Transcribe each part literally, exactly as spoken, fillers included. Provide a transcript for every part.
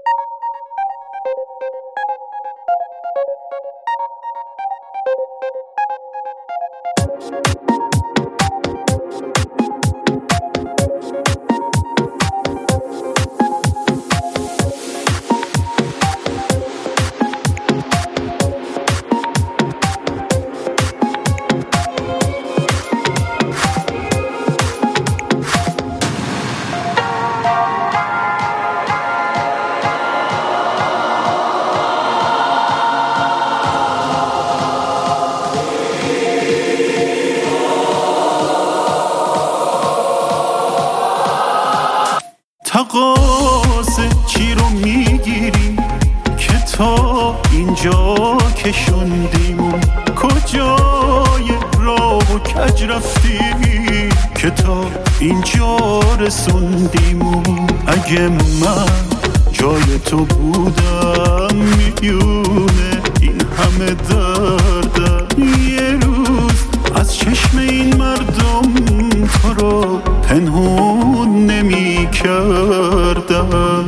تقاصه چی رو میگیری که تا اینجا کشوندیم؟ کجای راه و کج رفتی که تا اینجا رسوندیم؟ اگه من جای تو بودم میونه این همه دردم یه روز از چشم این مردم تو رو پنهون نمی کردم.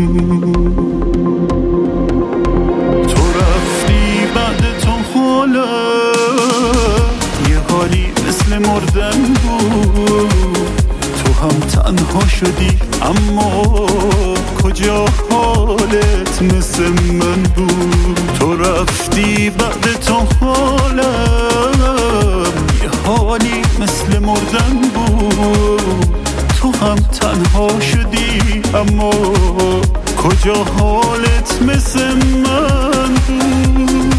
تو رفتی بعد تو حالا یه حالی مثل مردن بود. تو هم تنها شدی اما کجا حالت مثل من بود؟ تو رفتی بعد تو حالا یه حالی مثل مردن بود. تو هم تنها شدی اما کجا حالت مثل من بود؟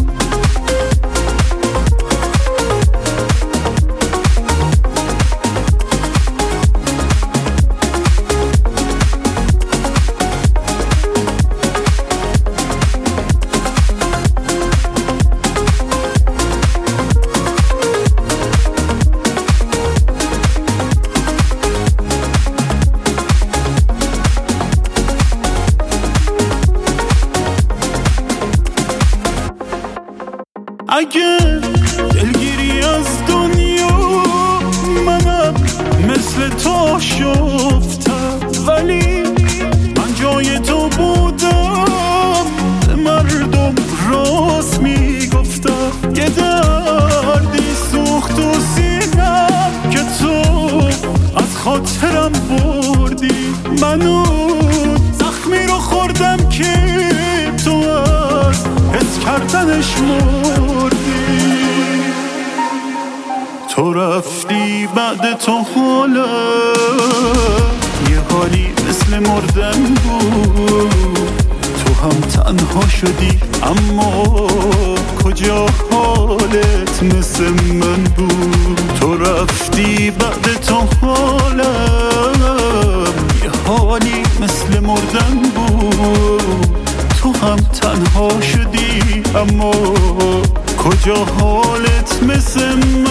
اگه دلگیری از دنیا منم مثل تو شفتم، ولی من جای تو بودم به مردم راست میگفتم. یه دردی سوخت و سینم که تو از خاطرم بردی. منو زخمی رو خوردم که تو از حس کردنش مردی. تو رفتی بعد تو حالا یه حالی مثل مردن بود. تو هم تنها شدی اما کجا حالت مثل من بود؟ تو رفتی بعد تو حالا یه حالی مثل مردن بود. تو هم تنها شدی اما کجا حالت مثل من